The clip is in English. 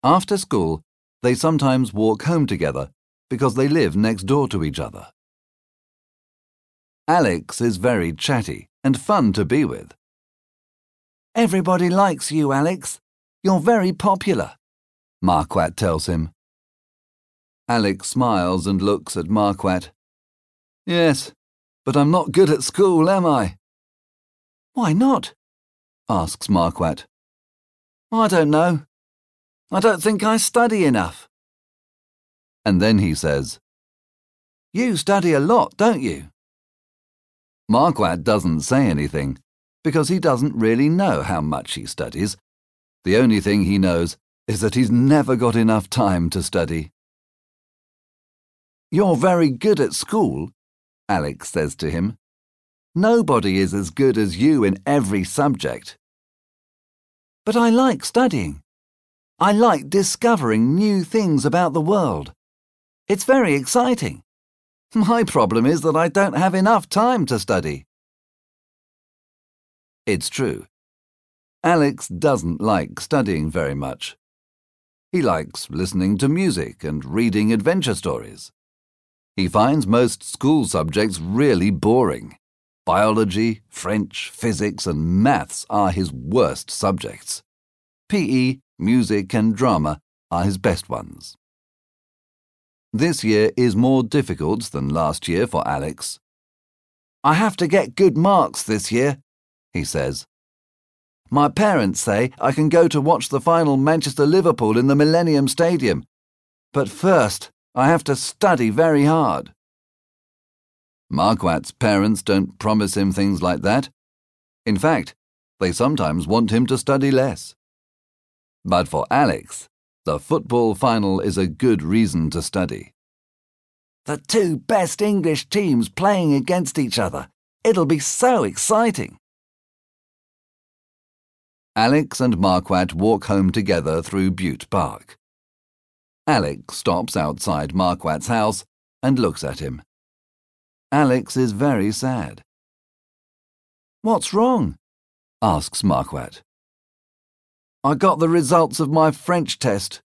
After school, they sometimes walk home together because they live next door to each other. Alex is very chatty and fun to be with. Everybody likes you, Alex. You're very popular, Marquardt tells him. Alex smiles and looks at Marquardt. Yes, but I'm not good at school, am I? Why not? Asks Marquardt. I don't know. I don't think I study enough. And then he says, You study a lot, don't you? Marquardt doesn't say anything because he doesn't really know how much he studies. The only thing he knows is that he's never got enough time to study. You're very good at school, Alex says to him. Nobody is as good as you in every subject. But I like studying. I like discovering new things about the world. It's very exciting. My problem is that I don't have enough time to study. It's true. Alex doesn't like studying very much. He likes listening to music and reading adventure stories. He finds most school subjects really boring. Biology, French, physics, and maths are his worst subjects. PE, music, and drama are his best ones. This year is more difficult than last year for Alex. I have to get good marks this year, he says. My parents say I can go to watch the final Manchester-Liverpool in the Millennium Stadium. But first, I have to study very hard. Marquardt's parents don't promise him things like that. In fact, they sometimes want him to study less. But for Alex, the football final is a good reason to study. The two best English teams playing against each other. It'll be so exciting. Alex and Marquardt walk home together through Butte Park. Alex stops outside Marquardt's house and looks at him. Alex is very sad. What's wrong? Asks Marquardt. I got the results of my French test,